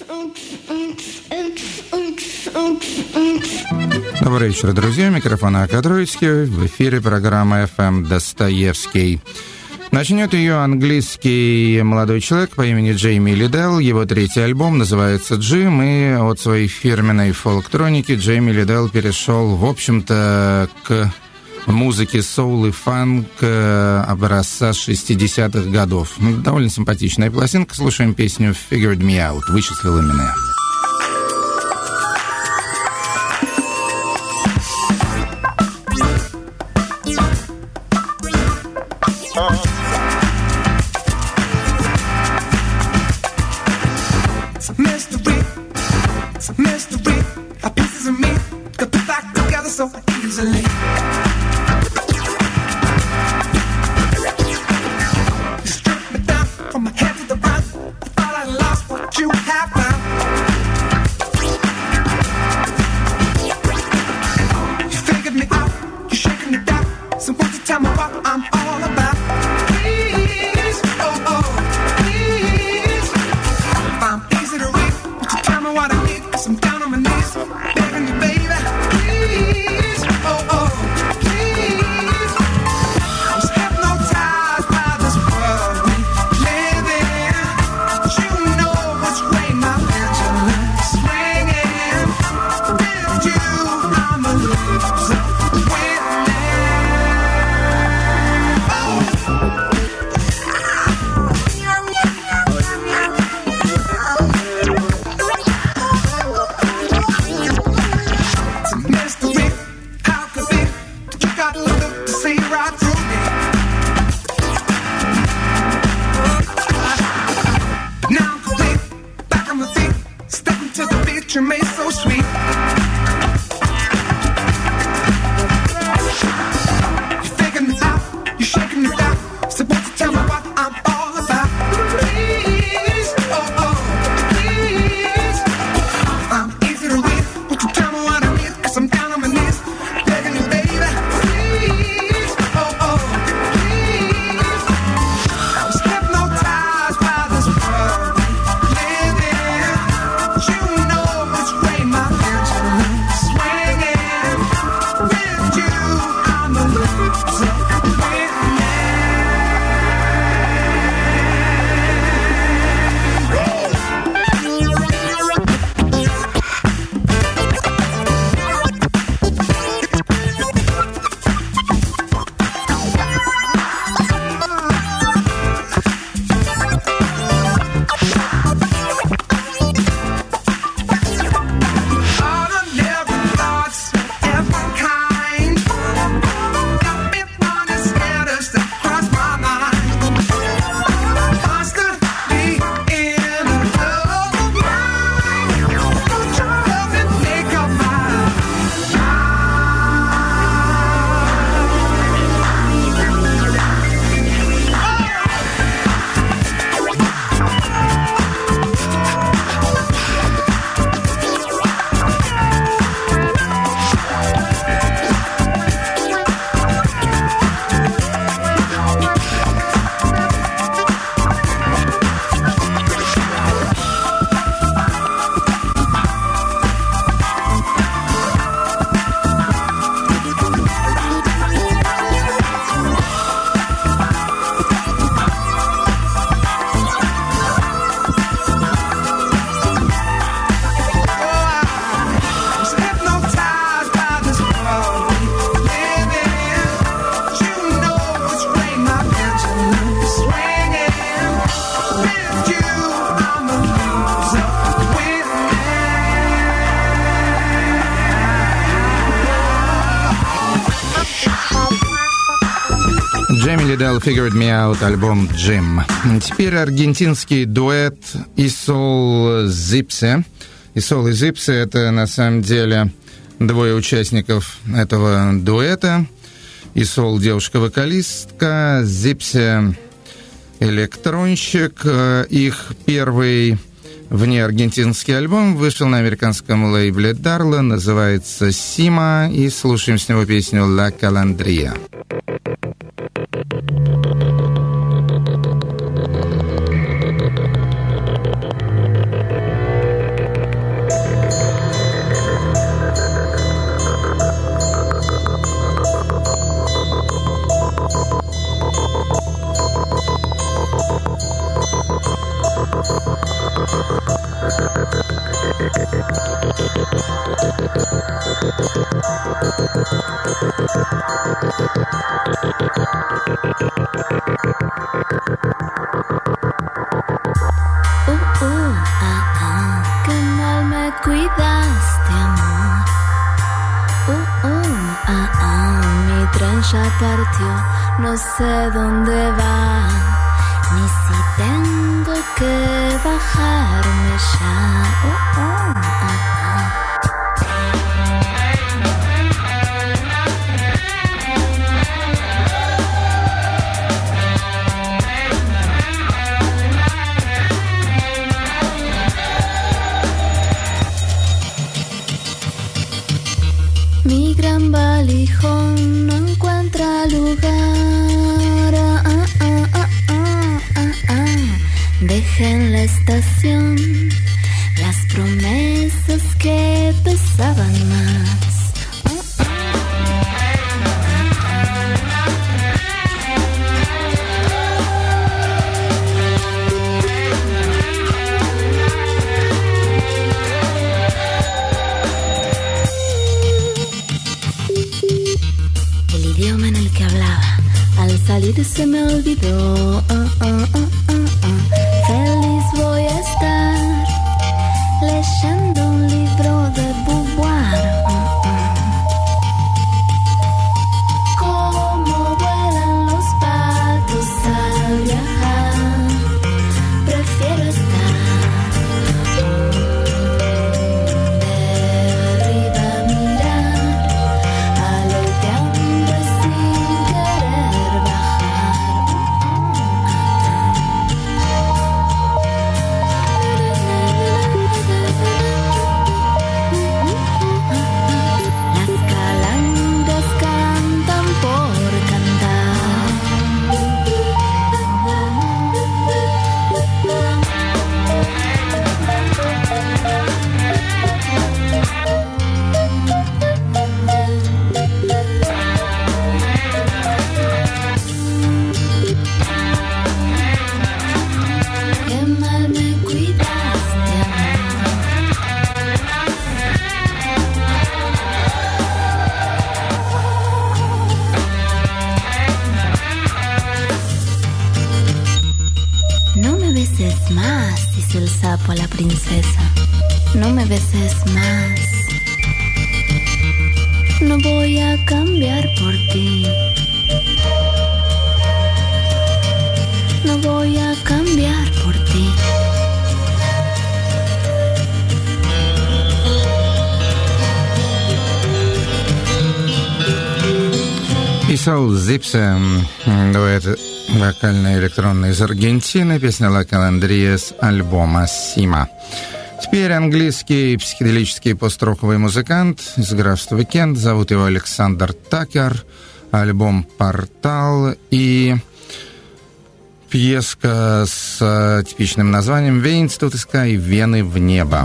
Добрый вечер, друзья. Микрофон Ака Троицкий. В эфире программа FM «Достоевский». Начнет ее английский молодой человек по имени Джейми Лидell. Его третий альбом называется «Джим», и от своей фирменной фолктроники Джейми Лидell перешел, в общем-то, к музыке соул и фанк образца 60-х годов. Довольно симпатичная пластинка. Слушаем песню «Figured Me Out». «Вычислила меня». Джейми Лидell, Figured Me Out, альбом «Джим». Теперь аргентинский дуэт Исол Зипсе. Исол и Зипсе — это на самом деле двое участников этого дуэта. Исол — девушка-вокалистка, Зипсе — электронщик. Их первый внеаргентинский альбом вышел на американском лейбле Darla, называется «Сима», и слушаем с него песню «La Calandria». Qué mal me cuidaste, amor. Mi tren ya partió, no sé dónde va, ni si tengo que bajarme ya. Mi gran valijón no encuentra lugar. Dejé en la estación las promesas que pesaban más. El idioma en el que hablaba al salir se me olvidó. Feliz voy a estar leyendo un libro de Beauvoir. Cómo vuelan los patos al viajar. Prefiero estar de arriba a mirar, aleteando sin querer bajar. Las calandras cantan por cantar. Qué mal me cuidaste, amor. No me beses más, dice el sapo a la princesa. No me beses más. No voy a cambiar por ti. No voy a cambiar por ti. Исол Зипсе, дуэт вокально-электронный из Аргентины, песня «Ла Каландрия» с альбома «Сима». Теперь английский психоделический построковый музыкант из графства Кент. Зовут его Александр Такер. Альбом «Портал» и пьеска с типичным названием «Veins to the Sky» — «Вены в небо».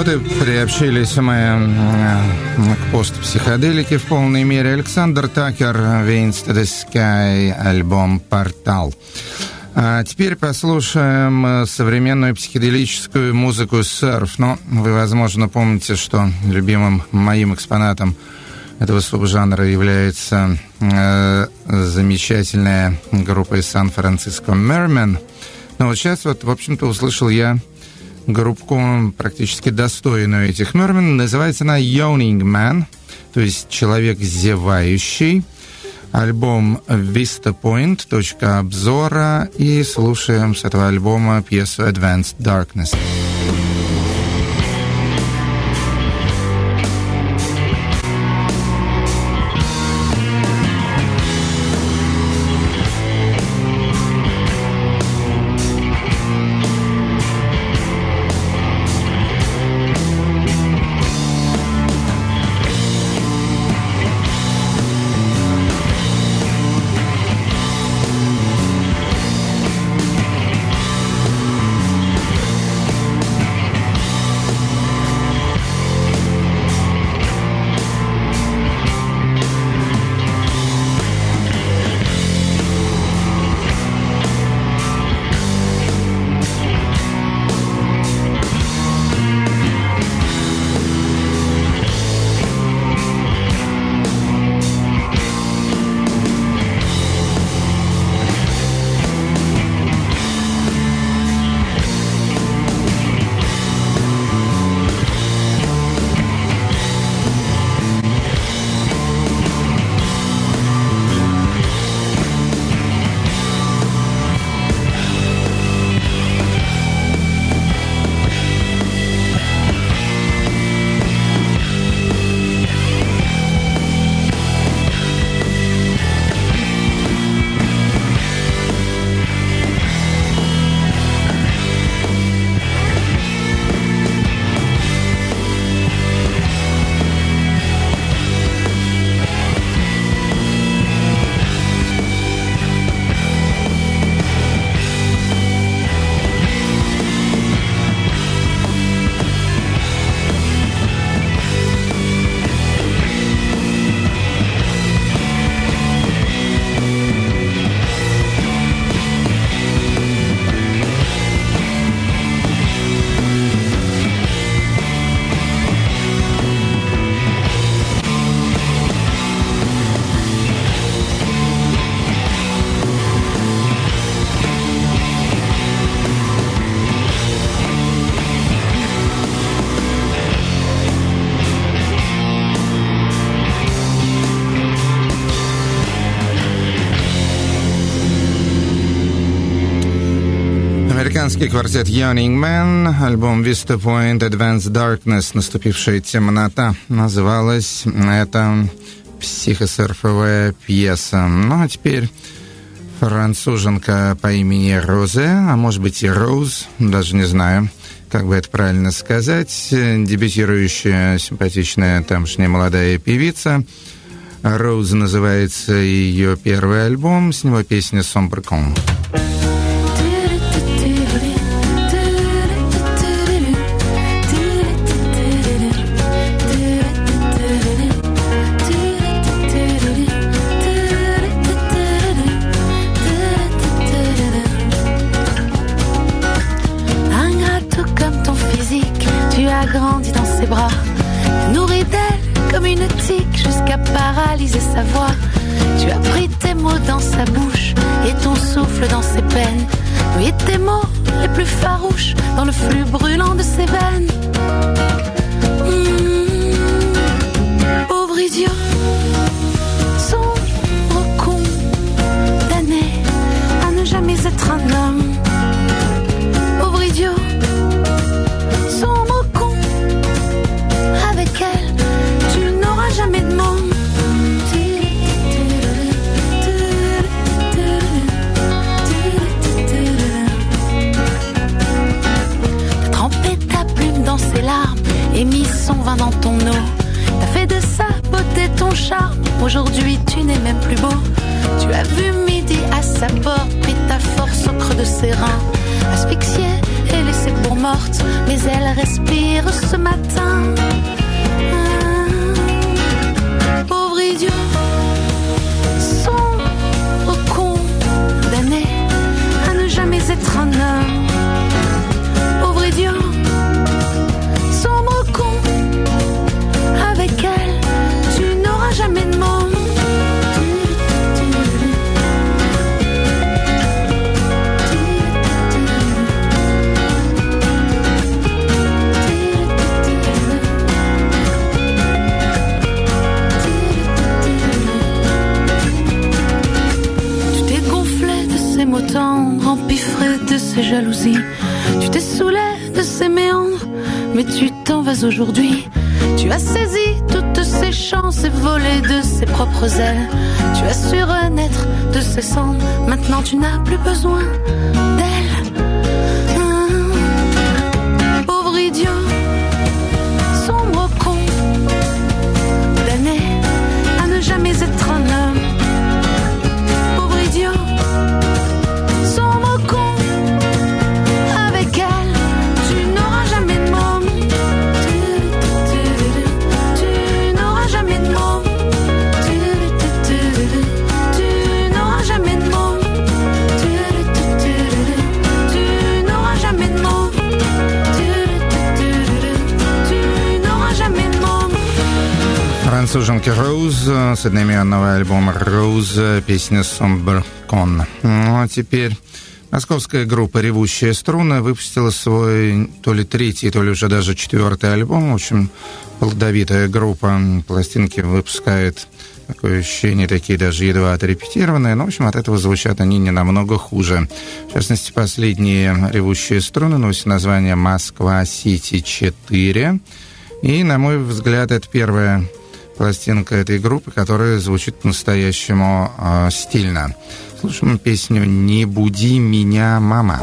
Вот и приобщились мы к постпсиходелике в полной мере. Александр Такер, Wings to the Sky, альбом «Портал». А теперь послушаем современную психоделическую музыку «Серф». Но вы, возможно, помните, что любимым моим экспонатом этого субжанра является замечательная группа из Сан-Франциско «Mermen». Но вот сейчас, в общем-то, услышал я группку практически достойную этих «Mermen». Называется она «Yawning Man», то есть «Человек зевающий». Альбом Vista Point, точка обзора. И слушаем с этого альбома пьесу «Advanced Darkness». Американский квартет Yawning Man, альбом Vista Point, Advanced Darkness, наступившая темнота, называлась эта психосерфовая пьеса. Ну, а теперь француженка по имени Розе, а может быть и Роуз, даже не знаю, как бы это правильно сказать, дебютирующая симпатичная тамошняя молодая певица. Роуз называется ее первый альбом, с него песня «Sombre Con». Grandi dans ses bras, nourri d'elle comme une tique jusqu'à paralyser sa voix. Tu as pris tes mots dans sa bouche et ton souffle dans ses peines. Oui, tes mots les plus farouches dans le flux brûlant de ses veines. Pauvre idiot, sombre condamné à ne jamais être un homme. Pauvre idiot, sombre con, avec elle tu n'auras jamais de monde. T'as trempé ta plume dans ses larmes et mis son vin dans ton eau. T'as fait de sa beauté ton charme. Aujourd'hui tu n'es même plus beau. Tu as vu midi à sa porte, pris ta force au creux de ses reins, asphyxié et laissée pour morte, mais elle respire ce matin. Pauvre idiot, sombre condamné à ne jamais être un homme. Pauvre idiot, sombre con, avec elle tu n'auras jamais de monde. Tendre, empiffré de ses jalousies. Tu t'es saoulé de ses méandres, mais tu t'en vas aujourd'hui. Tu as saisi toutes ses chances et volé de ses propres ailes. Tu as su renaître de ses cendres, maintenant tu n'as plus besoin d'elle. Pauvre idiot, sombre con, damné à ne jamais être un homme. Pauvre idiot, француженка Роуз с одноименного альбома «Роуз», песня «Sombre Con». Ну, а теперь московская группа «Ревущие струны» выпустила свой то ли третий, то ли уже даже четвертый альбом. В общем, плодовитая группа. Пластинки выпускает, такое ощущение, такие даже едва отрепетированные. Но, в общем, от этого звучат они не намного хуже. В частности, последние «Ревущие струны» носят название «Москва-Сити-4». И, на мой взгляд, это первая пластинка этой группы, которая звучит по-настоящему стильно. Слушаем песню «Не буди меня, мама».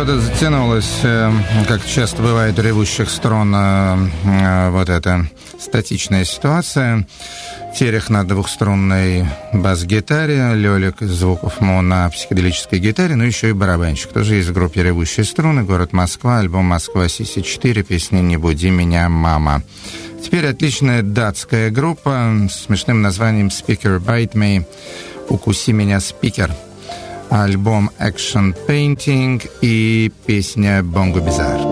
года затянулась, как часто бывает у ревущих струн, вот эта статичная ситуация. Терех на двухструнной бас-гитаре, Лёлик звуков на психоделической гитаре, ну еще и барабанщик. Тоже есть в группе «Ревущие струны», город Москва, альбом «Москва СС4», песня «Не буди меня, мама». Теперь отличная датская группа с смешным названием «Speaker Bite Me», «Укуси меня, спикер». Альбом «Action Painting» и песня «Bongo Bizarre».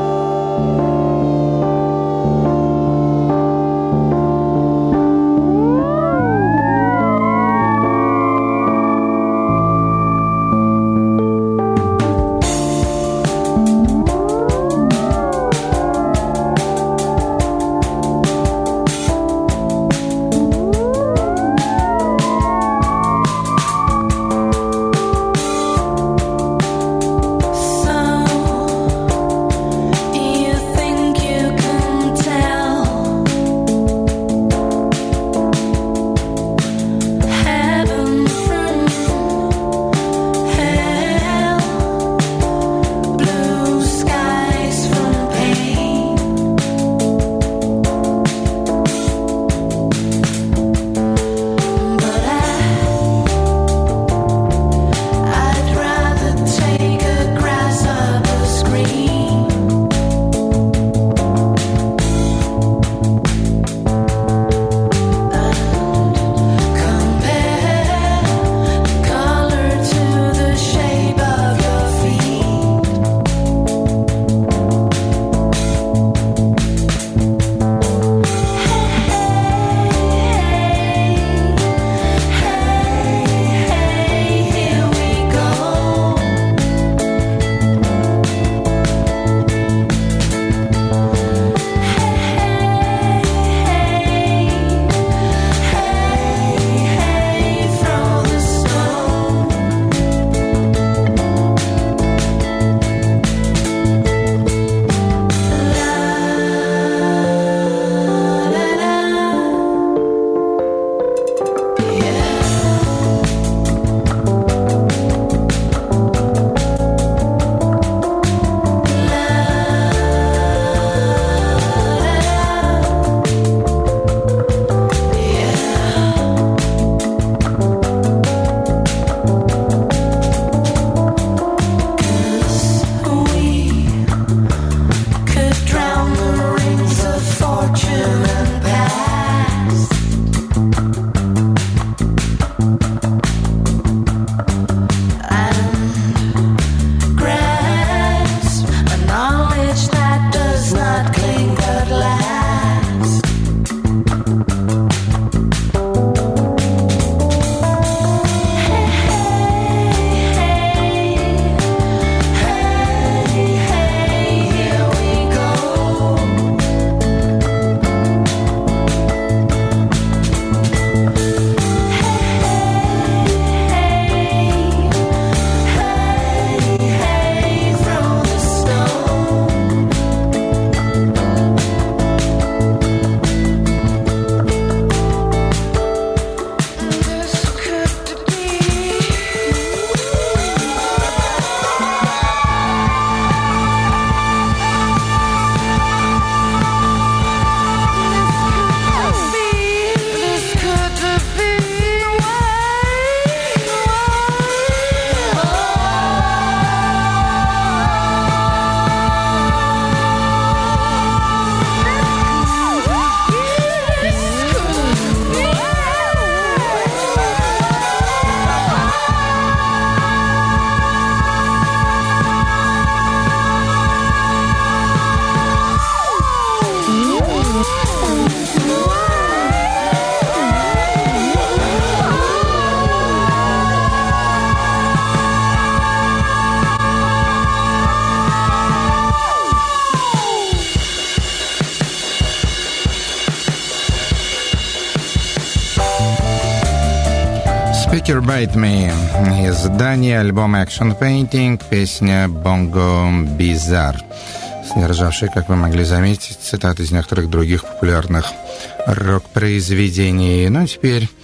Speaker Bite Me из Дании, альбом Action Painting, песня Bongo Bizarre, содержавшая, как вы могли заметить, цитаты из некоторых других популярных рок-произведений. Ну, теперь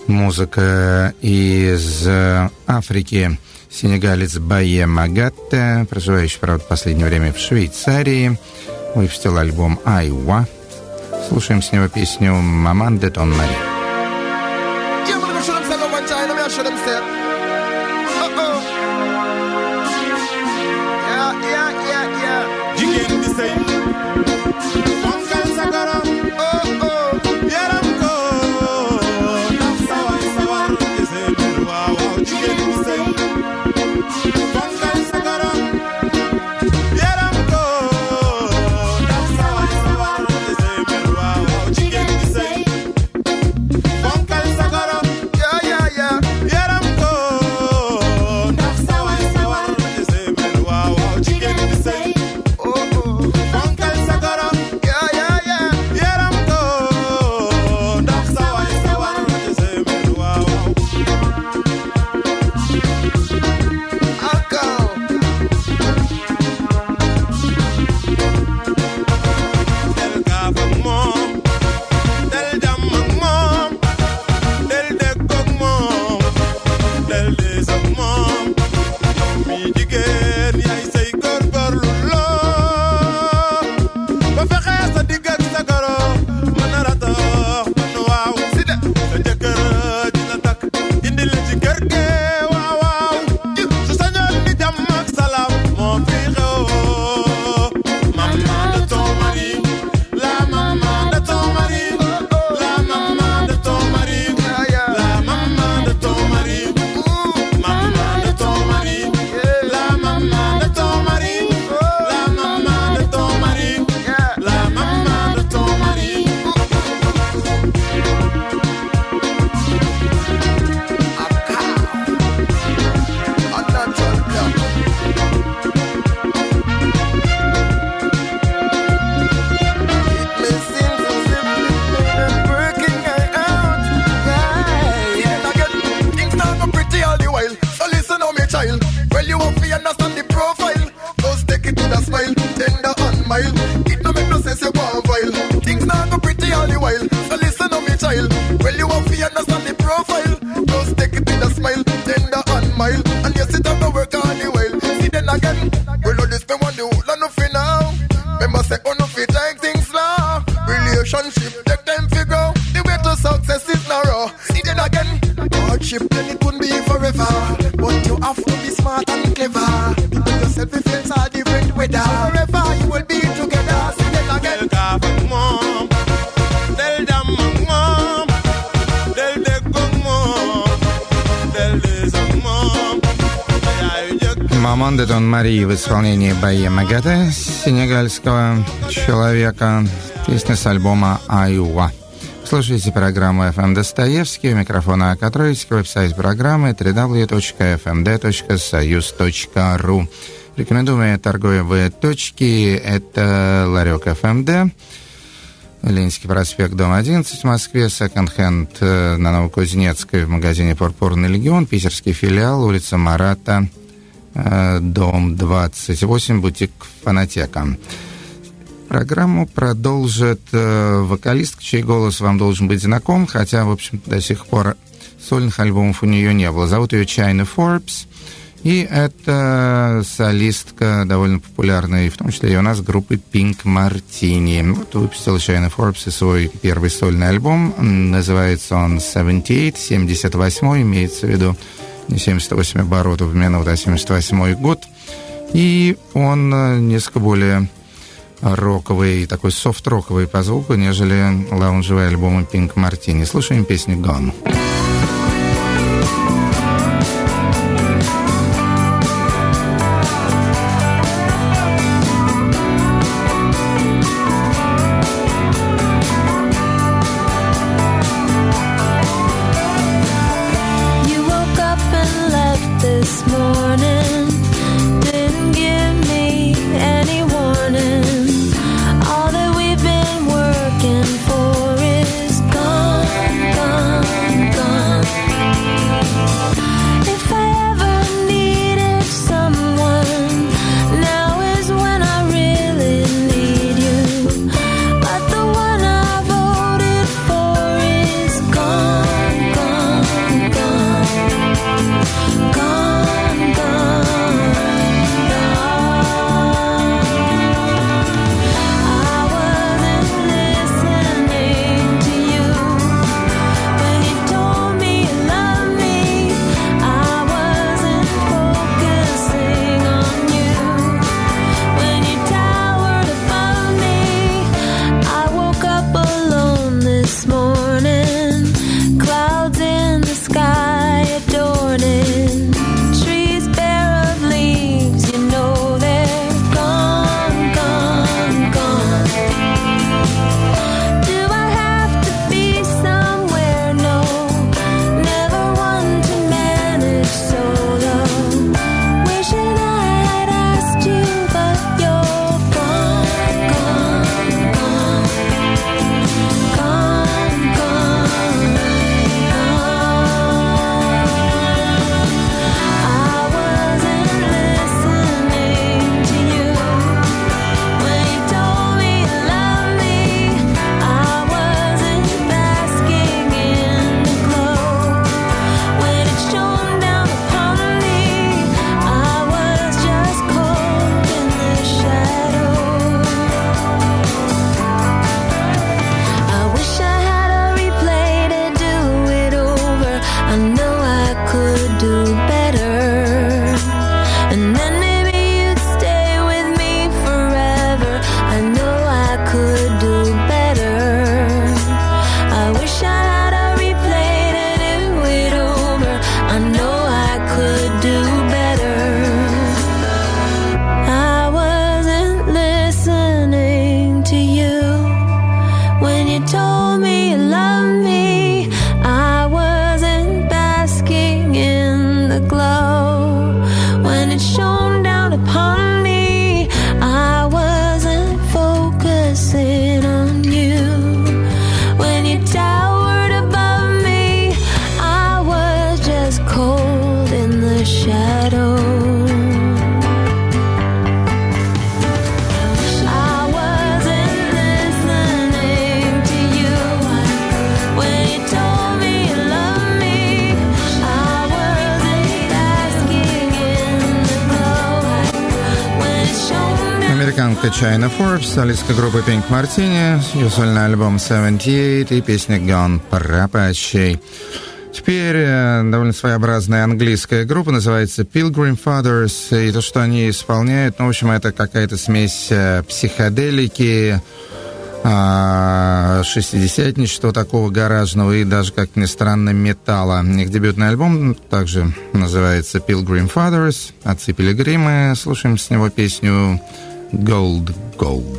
Музыка из Африки. Сенегалец Бае Магатте, проживающий, правда, в последнее время в Швейцарии, выпустил альбом «Айва». Слушаем с него песню «Маман де Тон Мари». «Маман де Тон Мари» в исполнении Бае Магатте, сенегальского человека. Песня с альбома «Айва». Слушайте программу «FM Достоевский». У микрофона Акатроицкий. Веб-сайт программы www.fmd.soyuz.ru. Рекомендуемые торговые точки – это Ларек ФМД, Ленинский проспект, дом 11 в Москве, секонд-хенд на Новокузнецкой в магазине «Пурпурный легион», питерский филиал, улица Марата, дом 28, бутик «Фонотека». Программу продолжит вокалистка, чей голос вам должен быть знаком, хотя, в общем, до сих пор сольных альбомов у нее не было. Зовут ее Чайна Форбс, и это солистка довольно популярной, в том числе и у нас, группы Pink Martini. Вот выпустила Чайна Форбс и свой первый сольный альбом, называется он 78, имеется в виду не 78 оборотов в минуту, а 78 год, и он несколько более роковый, такой софт-роковый по звуку, нежели лаунжевые альбомы Pink Martini. Слушаем песню «Gone». All that we've been working for is gone, gone. shadow. Американка Чайна Форбс, солистка группы Pink Martini, ее сольный альбом 78 и песня Gone пропащей. Теперь довольно своеобразная английская группа, называется Pilgrim Fathers, и то, что они исполняют, ну, в общем, это какая-то смесь психоделики, шестидесятничества такого гаражного и даже, как ни странно, металла. Их дебютный альбом также называется Pilgrim Fathers, отцы пилигримы. Слушаем с него песню Gold, Gold.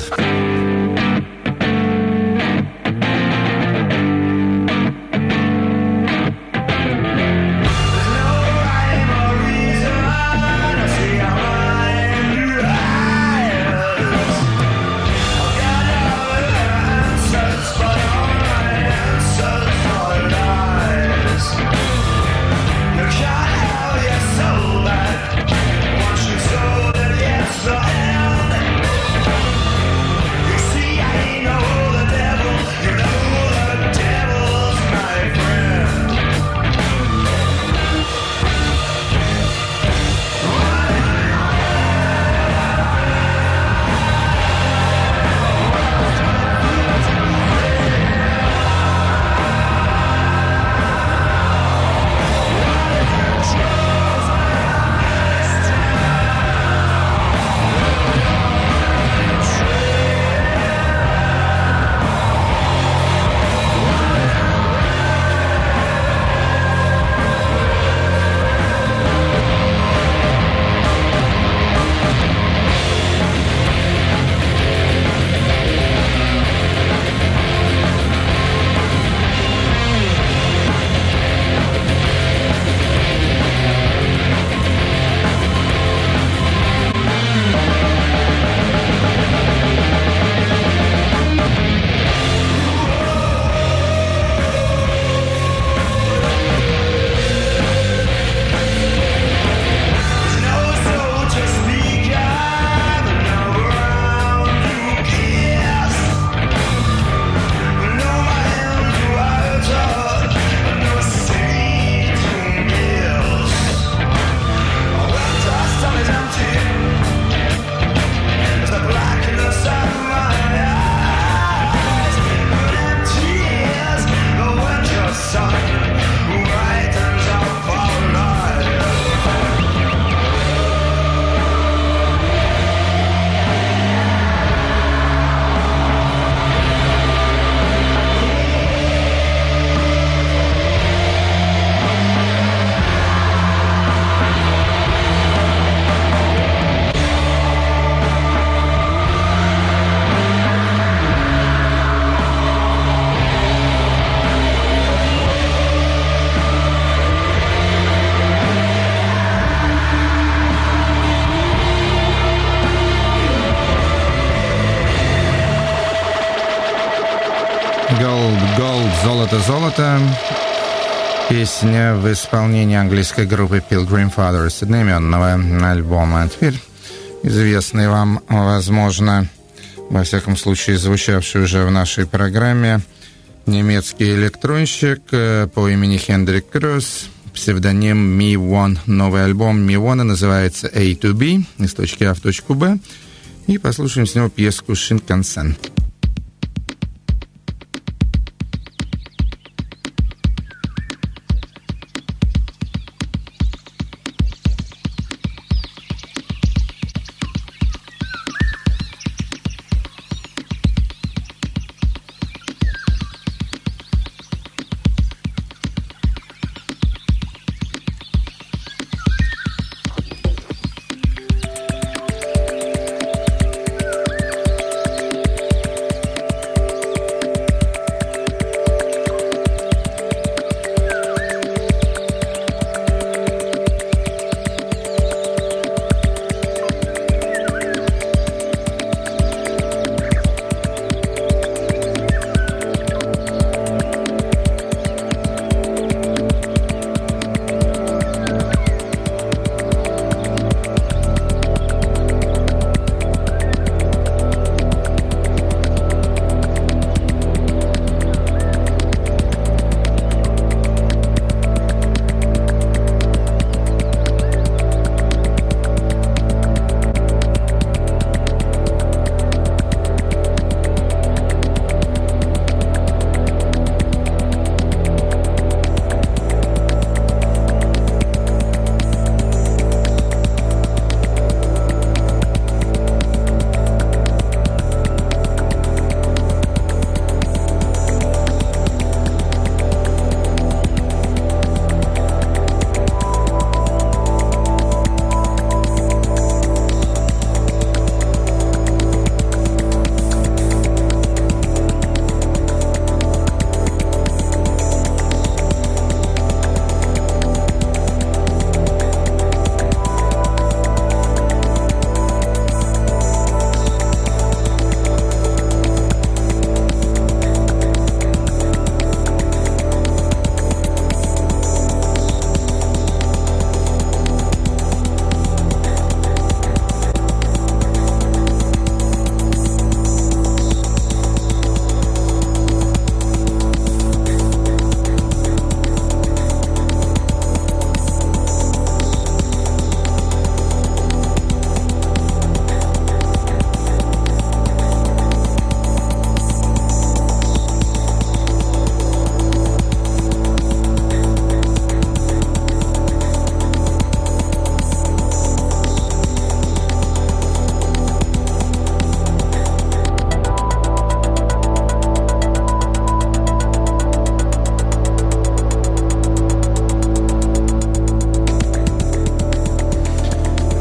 «Золото». Песня в исполнении английской группы Pilgrim Fathers, одноименного альбома. А теперь известный вам, возможно, во всяком случае, звучавший уже в нашей программе, немецкий электронщик по имени Хендрик Кросс, псевдоним Me One. Новый альбом Me One называется A to B, из точки А в точку Б. И послушаем с него пьеску «Шинкансен».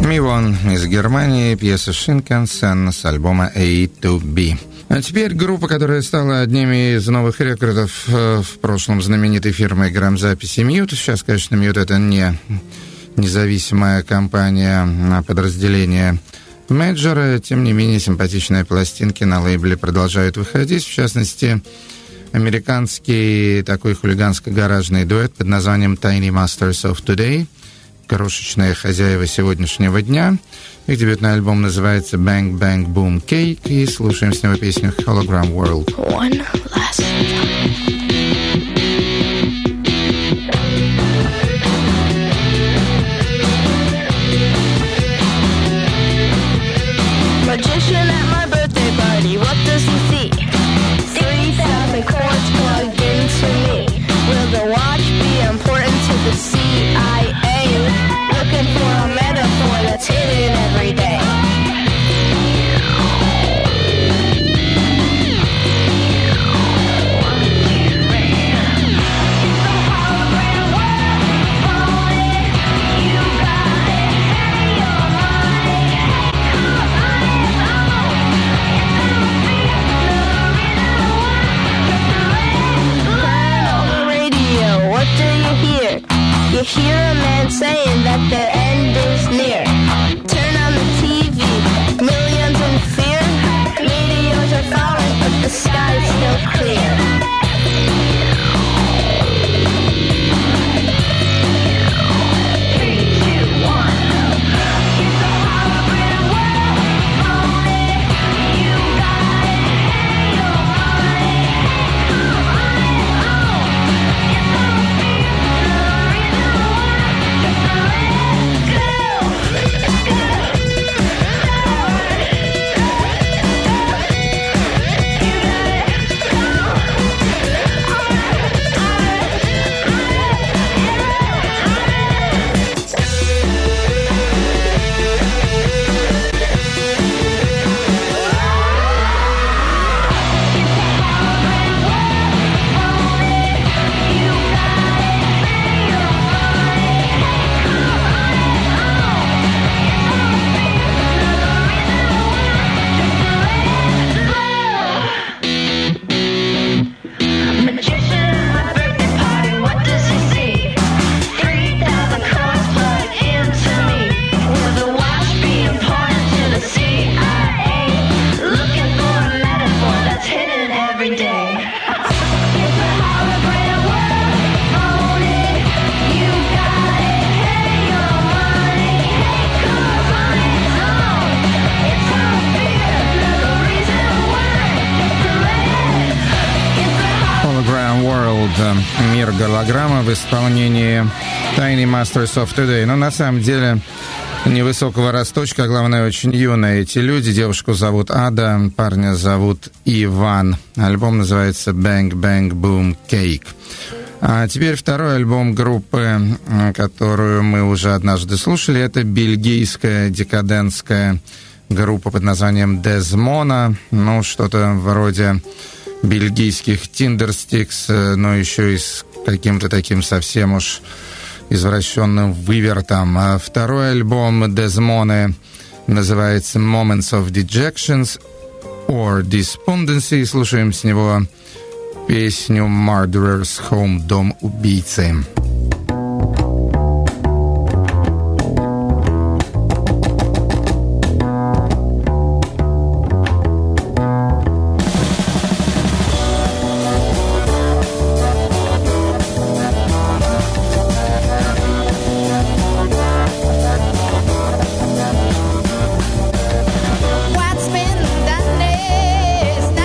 Мивон из Германии, пьеса Шинкансен с альбома A to B. А теперь группа, которая стала одним из новых рекордов в прошлом знаменитой фирмой грамзаписи Mute. Сейчас, конечно, Mute — это не независимая компания, а подразделение Major. Тем не менее, симпатичные пластинки на лейбле продолжают выходить. В частности, американский такой хулиганско-гаражный дуэт под названием Tiny Masters of Today. Крошечные хозяева сегодняшнего дня. Их дебютный альбом называется Bang Bang Boom Cake. И слушаем с него песню Hologram World. One last time. Magician at my birthday party, what does he see? 3,000 cords plugged into me. Will the watch be important to the CIA? Looking for a metaphor that's hidden every day. You hear a man saying that their end is near. Turn on the TV, millions in fear. Meteors are falling, but the sky's still clear. Мир голограмма в исполнении Tiny Masters of Today. Но на самом деле невысокого росточка, а главное, очень юные эти люди. Девушку зовут Ада, парня зовут Иван. Альбом называется Bang Bang Boom Cake. А теперь второй альбом группы, которую мы уже однажды слушали. Это бельгийская декадентская группа под названием Desmona. Ну, что-то вроде бельгийских Tindersticks, но еще и с каким-то таким совсем уж извращенным вывертом. А второй альбом Desmona называется Moments of Dejections or Despondency. Слушаем с него песню Murderer's Home, дом убийцы.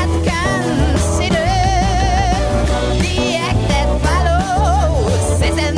Consider the act that follows.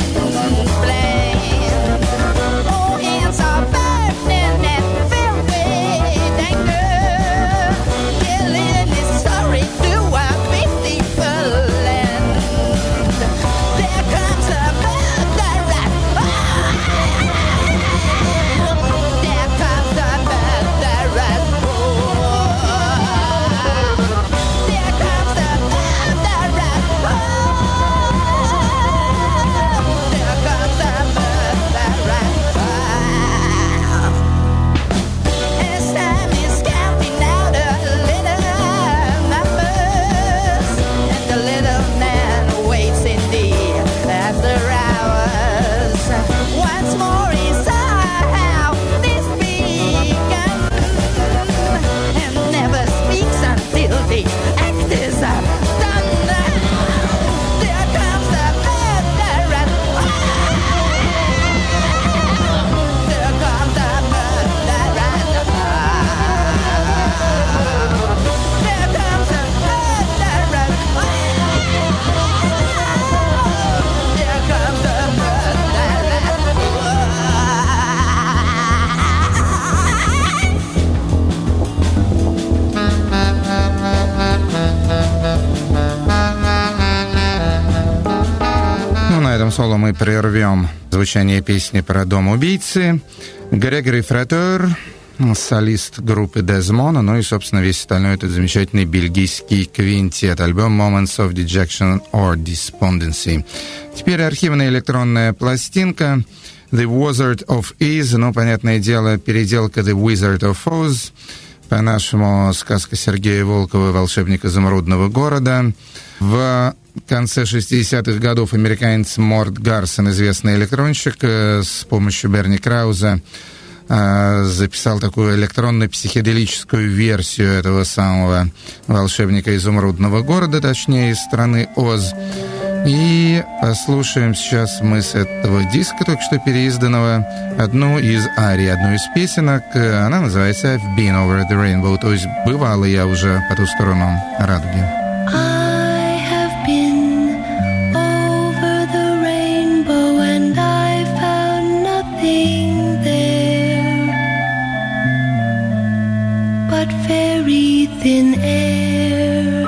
соло мы прервем звучание песни про дом убийцы. Грегори Фратер, солист группы Desmond, ну и, собственно, весь остальной этот замечательный бельгийский квинтет, альбом Moments of Dejection or Despondency. Теперь архивная электронная пластинка The Wizard of Oz, ну, понятное дело, переделка The Wizard of Oz, по-нашему сказка Сергея Волкова «Волшебник изумрудного города». В конце 60-х годов американец Морт Гарсон, известный электронщик, с помощью Берни Крауза записал такую электронно-психоделическую версию этого самого «Волшебника изумрудного города», точнее, из страны Оз. И послушаем сейчас мы с этого диска, только что переизданного, одну из арий, одну из песенок. Она называется «I've been over the rainbow», то есть «Бывала я уже по ту сторону радуги». Thin air.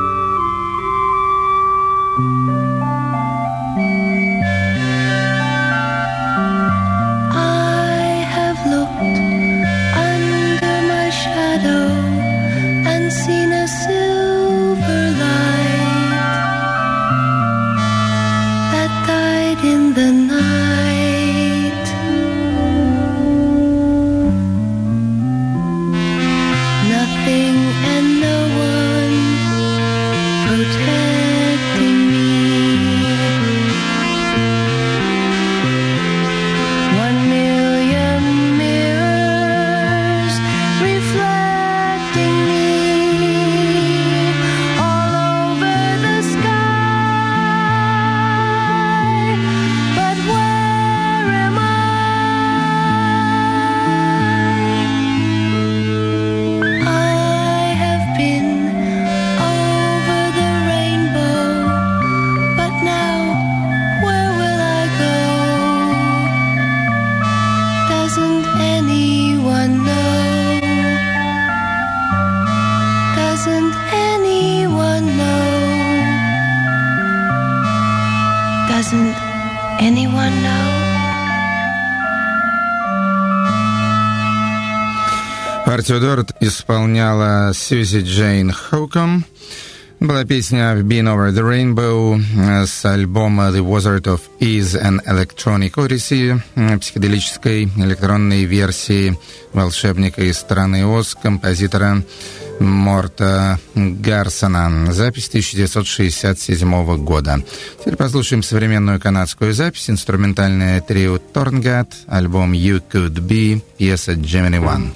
I have looked under my shadow and seen a silver light that died in the night. Nothing and no one protecting me. 1,000,000 mirrors reflecting me all over the sky. But where am I have been over the rainbow, but now where will I go? Doesn't anyone know? Doesn't anyone know? Doesn't anyone know? Партию дуэт исполняла Сьюзи Джейн Хоуком. Была песня «I've been over the rainbow» с альбома «The Wizard of Oz and Electronic Odyssey», психоделической электронной версии «Волшебника из страны Оз» композитора Морта Гарсона. Запись 1967 года. Теперь послушаем современную канадскую запись. Инструментальное трио Торнгат, альбом «You Could Be», пьеса «Gemini One».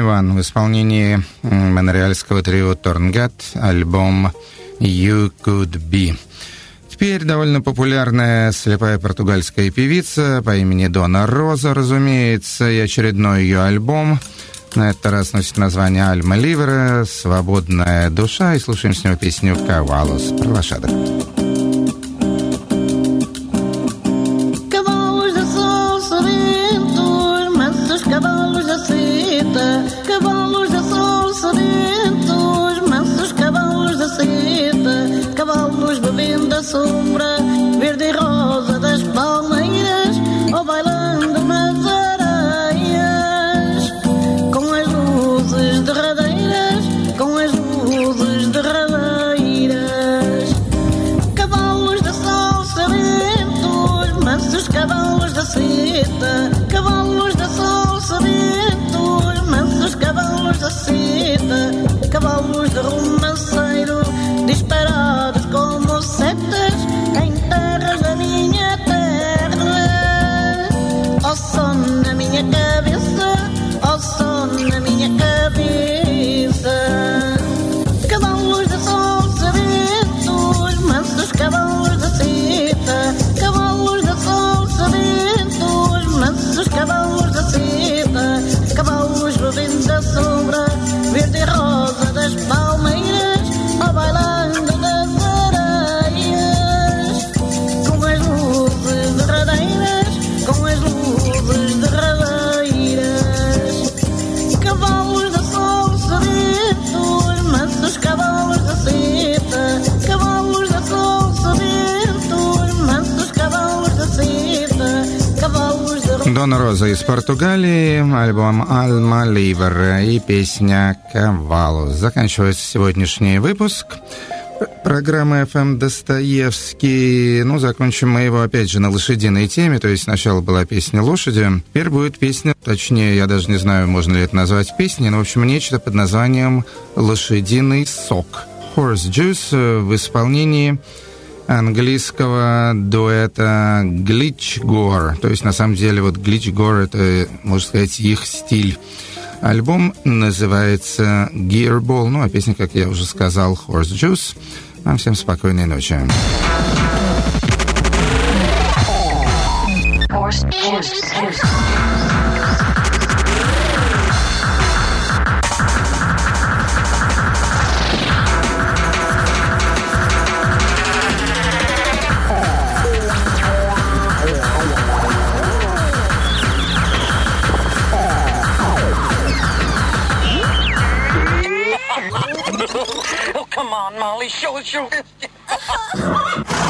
One в исполнении монреальского трио Торнгат, альбом You Could Be. Теперь довольно популярная слепая португальская певица по имени Дона Роза, разумеется, и очередной ее альбом на этот раз носит название «Альма Ливера», «Свободная душа», и слушаем с него песню «Кавалос», про лошадок. Cavalos da seta, cavalos da sol sedentos, mansos cavalos da seta, cavalos bebendo a sombra verde e rosa das palmeiras, ou bailando nas areias, com as luzes derradeiras, com as luzes derradeiras. Cavalos da sol sedentos, mansos cavalos da seta, cavalos da sol sedentos, mansos cavalos da seta, cavalos de romanceiro, disparados como setas em terras da minha terra. Ó som na minha cabeça, ó som na minha cabeça. Cavalos de sol sedentos, mansos cavalos da seta, cavalos de sol sedentos, mansos cavalos da seta, cavalos bebendo a sombra verde e rosa das palmeiras, ou bailando nas areias, com as luzes derradeiras, com as luzes derradeiras. Cavalos da sol sedentos, mansos cavalos da seta, cavalos da sol sedentos, mansos cavalos da seta, cavalos de... Дона Роза из Португалии, альбом «Альма Ливер» и песня «Кавалос». Заканчивается сегодняшний выпуск программы «FM Достоевский». Закончим мы его, опять же, на лошадиной теме. То есть сначала была песня «Лошади», теперь будет песня, точнее, я даже не знаю, можно ли это назвать песней, но, в общем, нечто под названием «Лошадиный сок». «Horse Juice» в исполнении английского дуэта Glitch-Gore. То есть, на самом деле, вот Glitch-Gore — это, можно сказать, их стиль. Альбом называется Gearball, а песня, как я уже сказал, Horse Juice. Вам всем спокойной ночи. Horse Juice. Oh, come on, Molly, show us your...